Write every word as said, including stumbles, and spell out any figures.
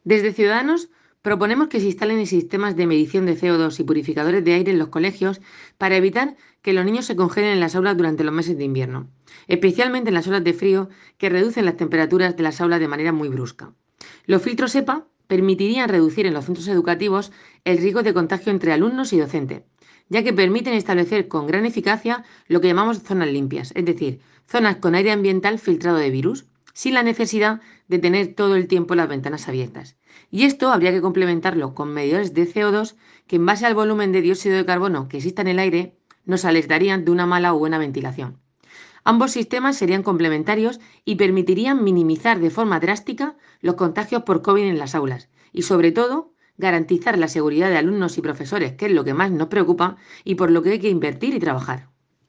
Desde Ciudadanos proponemos que se instalen sistemas de medición de C O dos y purificadores de aire en los colegios para evitar que los niños se congelen en las aulas durante los meses de invierno, especialmente en las horas de frío que reducen las temperaturas de las aulas de manera muy brusca. Los filtros EPA permitirían reducir en los centros educativos el riesgo de contagio entre alumnos y docentes, ya que permiten establecer con gran eficacia lo que llamamos zonas limpias, es decir, zonas con aire ambiental filtrado de virus, sin la necesidad de tener todo el tiempo las ventanas abiertas. Y esto habría que complementarlo con medidores de C O dos que en base al volumen de dióxido de carbono que exista en el aire nos alertarían de una mala o buena ventilación. Ambos sistemas serían complementarios y permitirían minimizar de forma drástica los contagios por COVID en las aulas y, sobre todo, garantizar la seguridad de alumnos y profesores, que es lo que más nos preocupa y por lo que hay que invertir y trabajar.